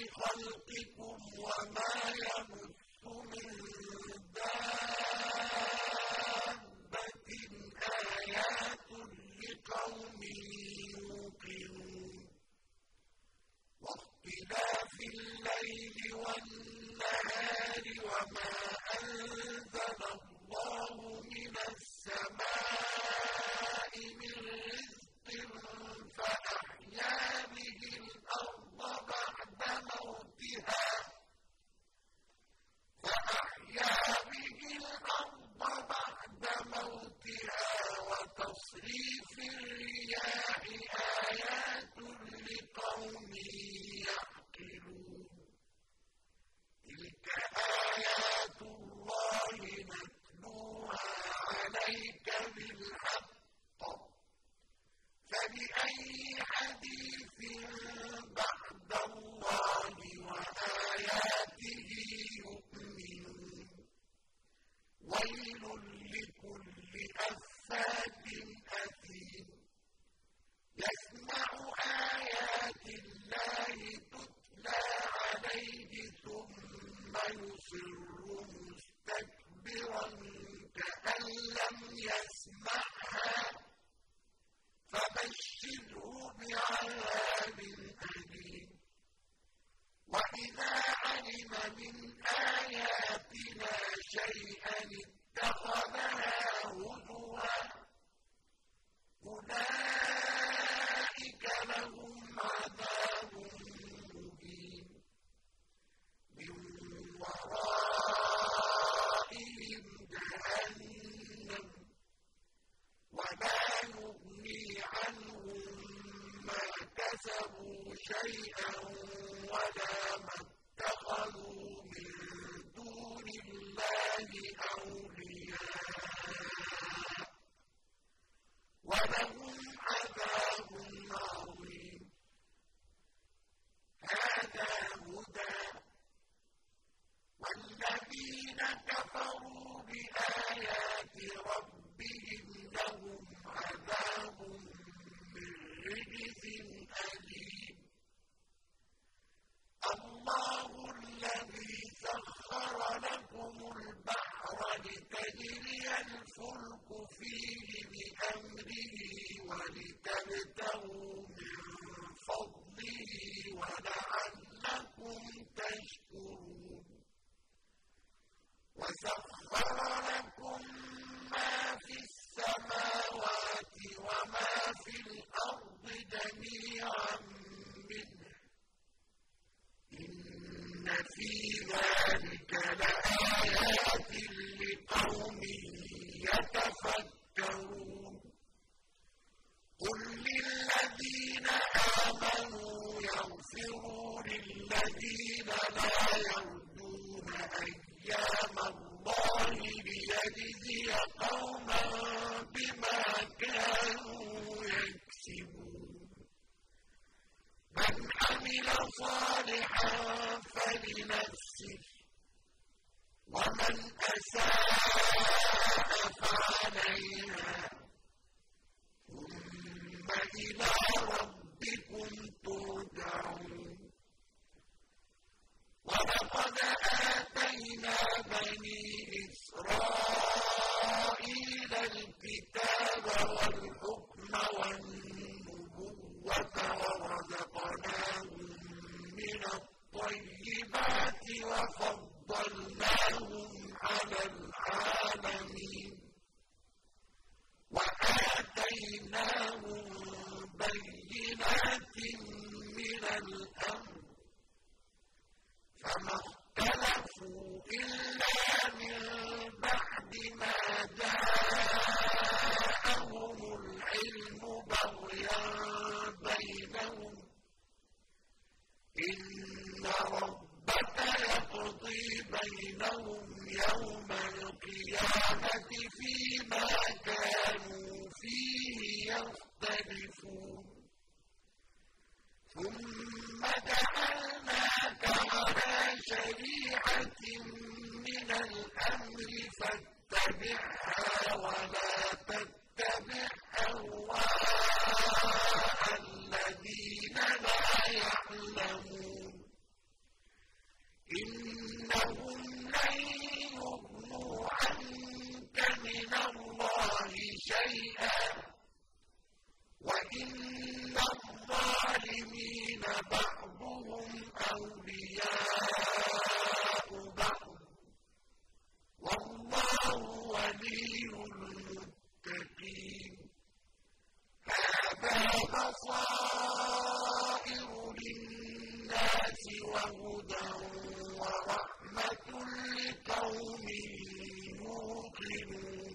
خَلْقِكُمْ وَمَا يَبُثُّ مِن دَابَّةٍ آيَاتٌ لِّقَوْمٍ يُوقِنُونَ وَاخْتِلَافِ اللَّيْلِ وَالنَّهَارِ وَمَا أَنزَلَ اللَّهُ مِنَ السَّمَاءِ مِن رِّزْقٍ فَأَحْيَا بِهِ الْأَرْضَ بَعْدَ مَوْتِهَا وَتَصْرِيفِ الرِّيَاحِ آيَاتٌ لِّقَوْمٍ يَعْقِلُونَ تِلْكَ آيَاتُ اللَّهِ نَتْلُوهَا عَلَيْكَ بِالْحَقِّ فَبِأَيِّ حَدِيثٍ بَعْدَ اللَّهِ وَآيَاتِهِ يُؤْمِنُونَ وَيْلٌ لِّكُلِّ أَفَّاكٍ أَثِيمٍ يَسْمَعُ آيَاتِ اللَّهِ تُتْلَىٰ عَلَيْهِ ثُمَّ يُصِرُّ مُسْتَكْبِرًا كَأَن لَّمْ يَسْمَعْهَا فَبَشِّرْهُ بِعَذَابٍ أَلِيمٍ وَإِذَا عَلِمَ مِنْ آيَاتِنَا شَيْئًا اتَّخَذَهَا هُزُوًا أُولَٰئِكَ لَهُمْ عَذَابٌ مُّهِينٌ مِّن وَرَائِهِمْ جَهَنَّمُ وَلَا يُغْنِي عَنْهُم مَّا كَسَبُوا شَيْئًا وَلَا مَا اتَّخَذُوا مِن دُونِ اللَّهِ أَوْلِيَاءَ وَلَهُمْ عَذَابٌ عَظِيمٌ هَٰذَا هُدًى وَالَّذِينَ كَفَرُوا بِآيَاتِ رَبِّهِمْ لَهُمْ عَذَابٌ مِّن رِّجْزٍ أَلِيمٌ اللَّهُ الَّذِي سَخَّرَ لَكُمُ الْبَحْرَ لِتَجْرِيَ الْفُلْكُ فِيهِ بِأَمْرِهِ وَلِتَبْتَغُوا مِن فَضْلِهِ وَلَعَلَّكُمْ تَشْكُرُونَ وَسَخَّرَ لَكُم مَّا فِي السَّمَاوَاتِ وَمَا فِي الْأَرْضِ جَمِيعًا مِّنْهُ إِنَّ فِي ذَٰلِكَ لَآيَاتٍ لِّقَوْمٍ يَتَفَكَّرُونَ قُل لِّلَّذِينَ آمَنُوا يَغْفِرُوا لِلَّذِينَ لَا يَرْجُونَ أَيَّامَ اللَّهِ لِيَجْزِيَ قَوْمًا بِمَا كَانُوا يَكْسِبُونَ مَنْ عَمِلَ صَالِحًا فَلِنَفْسِهِ وَمَنْ أَسَاءَ فَعَلَيْهَا ثُمَّ إِلَىٰ رَبِّكُمْ تُرْجَعُونَ وَلَقَدْ آتَيْنَا بَنِي إِسْرَائِيلَ الْكِتَابَ وَالْحُكْمَ وَالنُّبُوَّةَ وَرَزَقْنَاهُم مِّنَ الطَّيِّبَاتِ وَفَضَّلْنَاهُمْ عَلَى الْعَالَمِينَ وَآتَيْنَاهُم بَيِّنَاتٍ مِّنَ الْأَمْرِ فَمَا اخْتَلَفُوا إِلَّا مِن بَعْدِ مَا جَاءَهُمُ الْعِلْمُ بَغْيًا بَيْنَهُمْ إِنَّ رَبَّكَ يَقْضِي بَيْنَهُمْ يَوْمَ الْقِيَامَةِ فِيمَا كَانُوا فِيهِ يَخْتَلِفُونَ ثُمَّ جَعَلْنَاكَ عَلَىٰ شَرِيعَةٍ مِّنَ الْأَمْرِ فَاتَّبِعْهَا وَلَا تَتَّبِعْ أَهْوَاءَ الَّذِينَ لَا يَعْلَمُونَ هُدًى وَرَحْمَةٌ لِّقَوْمٍ يُوقِنُونَ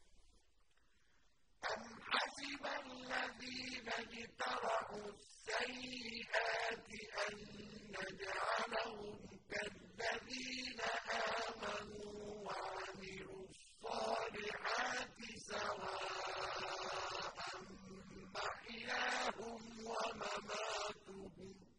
أَمْ حَسِبَ الَّذِينَ اجْتَرَحُوا السَّيِّئَاتِ أَن نَّجْعَلَهُمْ كَالَّذِينَ آمَنُوا وَعَمِلُوا الصَّالِحَاتِ سَوَاءً مَّحْيَاهُمْ وَمَمَاتُهُمْ ۚ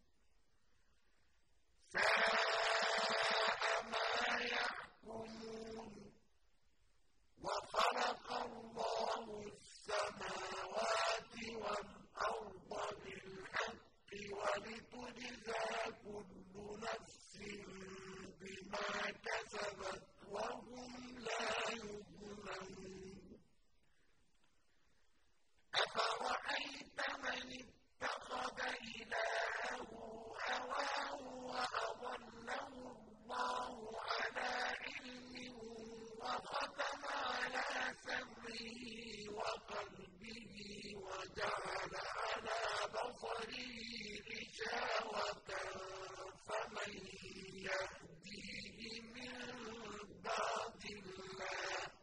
سَاءَ مَا يَحْكُمُونَ وَخَلَقَ اللَّهُ السَّمَاوَاتِ وَالْأَرْضَ بِالْحَقِّ وَلِتُجْزَىٰ كُلُّ نَفْسٍ بِمَا كَسَبَتْ وَهُمْ لَا يُظْلَمُونَ أَفَرَأَيْتَ مَنِ اتَّخَذَ إِلَٰهَهُ هَوَاهُ وَأَضَلَّهُ اللَّهُ عَلَىٰ عِلْمٍ وَخَتَمَ عَلَىٰ سَمْعِهِ وَقَلْبِهِ وَجَعَلَ عَلَىٰ بَصَرِهِ غِشَاوَةً فَمَن يَهْدِيهِ مِن بَعْدِ اللَّهِ ۚ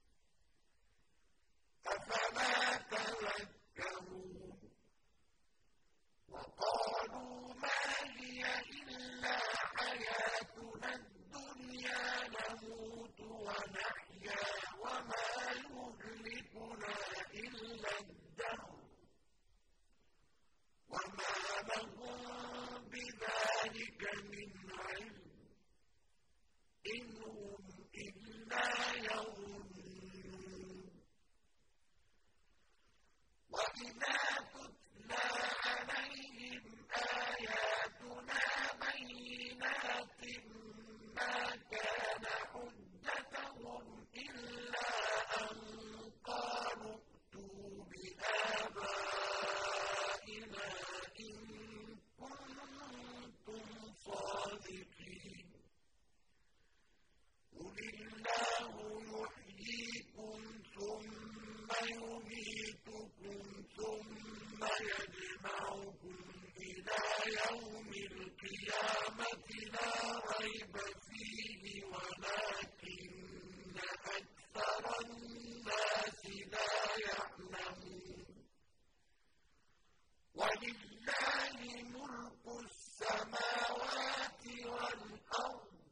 أَفَلَا تَذَكَّرُونَ وَقَالُوا مَا هِيَ إِلَّا حَيَاتُنَا الدُّنْيَا نَمُوتُ وَنَحْيَا وَمَا يُهْلِكُنَا إِلَّا الدَّهْرُ وَمَا لَهُم بِذَٰلِكَ مِنْ عِلْمٍ ۖ إِنْ هُمْ إِلَّا يَظُنُّونَ وَإِذَا تُتْلَىٰ عَلَيْهِمْ آيَاتُنَا بَيِّنَاتٍ مَّا كَانَ حُجَّتَهُمْ إِلَّا أَن قَالُوا ائْتُوا بِآبَائِنَا إِن كُنتُمْ صَادِقِينَ قُلِ اللَّهُ يُحْيِيكُمْ ثُمَّ يُمِيتُكُمْ ثُمَّ يَجْمَعُكُمْ إِلَىٰ يَوْمِ الْقِيَامَةِ لَا رَيْبَ فِيهِ وَلَٰكِنَّ أَكْثَرَ النَّاسِ لَا يَعْلَمُونَ وَلِلَّهِ مُلْكُ السَّمَاوَاتِ وَالْأَرْضِ ۚ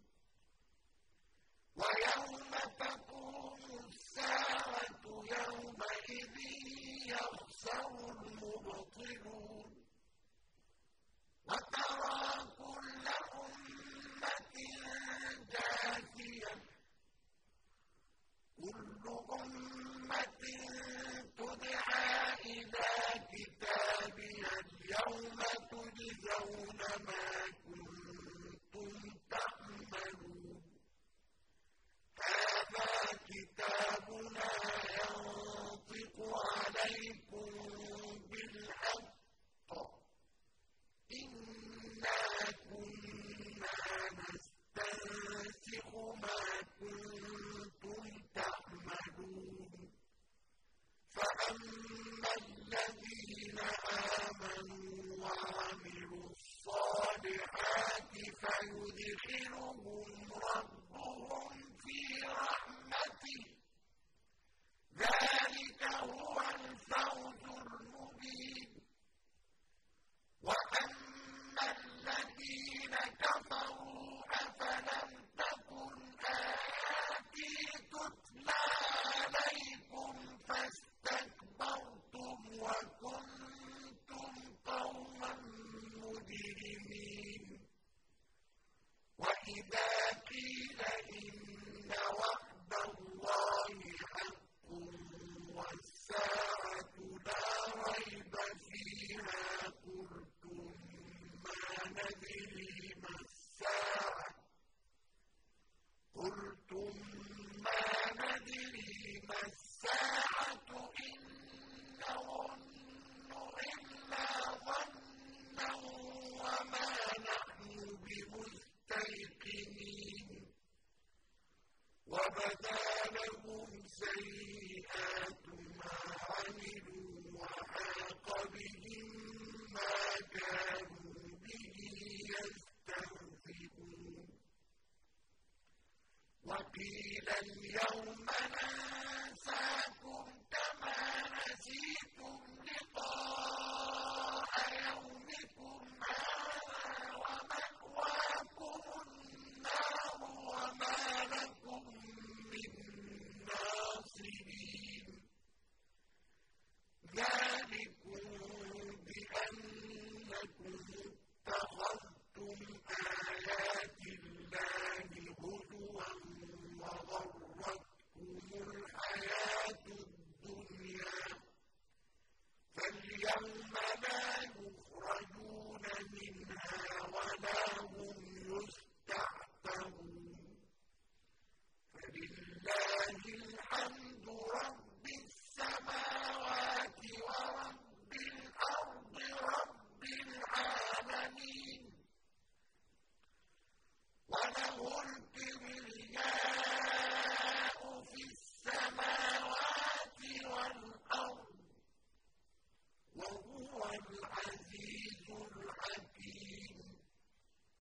وَيَوْمَ تَقُومُ السَّاعَةُ يَوْمَئِذٍ يَخْسَرُ الْمُبْطِلُونَ وَتَرَىٰ كُلَّ أُمَّةٍ جَاثِيَةً ۚ كُلُّ أُمَّةٍ تُدْعَىٰ إِلَىٰ كِتَابِهَا الْيَوْمَ تُجْزَوْنَ مَا كُنتُمْ تَعْمَلُونَ هَٰذَا كِتَابُنَا يَنطِقُ عَلَيْكُم بِالْحَقِّ ۚ إِنَّا كُنَّا نَسْتَنسِخُ مَا كُنتُمْ تَعْمَلُونَ فَأَمَّا الَّذِينَ آمَنُوا وَعَمِلُوا الصَّالِحَاتِ فَيُدْخِلُهُمْ رَبُّهُمْ فِي رَحْمَتِهِ ۚ ذَٰلِكَ هُوَ الْفَوْزُ الْمُبِينُ وَأَمَّا الَّذِينَ كَفَرُوا أَفَلَمْ تَكُنْ آيَاتِي تُتْلَىٰ عَلَيْكُمْ فَاسْتَكْبَرْتُمْ وَكُنتُمْ قَوْمًا مُّجْرِمِينَ وَإِذَا قِيلَ إِنَّ وَعْدَ اللَّهِ حَقٌّ وَالسَّاعَةُ لَا رَيْبَ فِيهَا قُلْتُم مَّا نَدْرِي مَا السَّاعَةُ إِن نَّظُنُّ إِلَّا ظَنًّا وَمَا نَحْنُ بِمُسْتَيْقِنِينَ وَبَدَا لَهُمْ سَيِّئَاتُ مَا عَمِلُوا وَحَاقَ بِهِم مَّا كَانُوا بِهِ يَسْتَهْزِئُونَ وَقِيلَ الْيَوْمَ